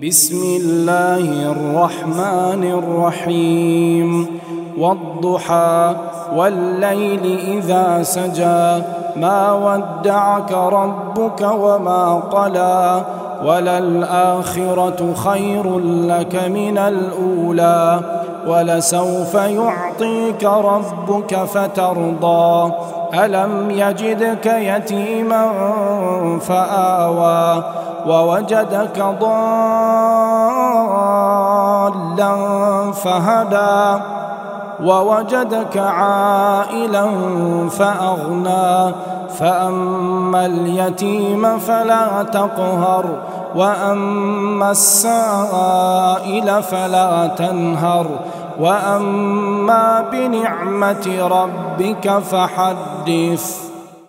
بسم الله الرحمن الرحيم والضحى والليل إذا سجى ما ودعك ربك وما قلى وللآخرة خير لك من الأولى ولسوف يعطيك ربك فترضى ألم يجدك يتيما فآوى ووجدك ضالا فهدى ووجدك عائلا فأغنى فأما اليتيم فلا تقهر وأما السائل فلا تنهر وأما بنعمة ربك فحدث.